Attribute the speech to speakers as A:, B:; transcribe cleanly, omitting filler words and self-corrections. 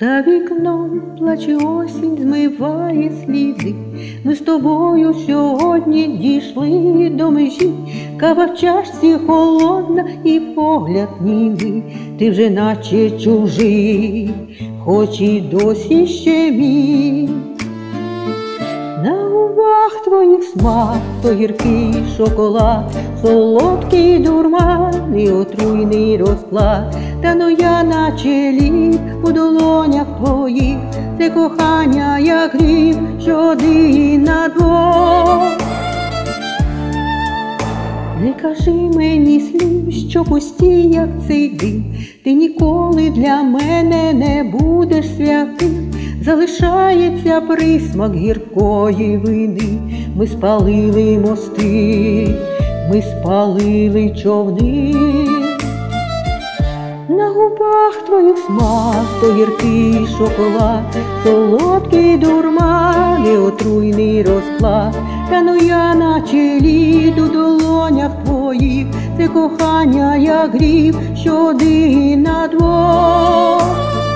A: За вікном плаче осінь, змиває сліди. Ми з тобою сьогодні дійшли до межі. Кава в чашці холодна і погляд німий. Ти вже наче чужий, хоч і досі ще мій. На губах твоїх смак, то гіркий шоколад, солодкий дурман і отруйний розклад. Та ну я наче лід у долонях твоїх, це кохання, як гріх, що один на двох. Не кажи мені слів, що пусті, як цей дим. Ти ніколи для мене не будеш святим. Залишається присмак гіркої вини. Ми спалили мости, ми спалили човни. На губах твоїх смак, то гіркий шоколад, солодкий дурман і отруйний розклад. Та ну я наче лід у долонях твоїх, це кохання, як гріх, що один на двох.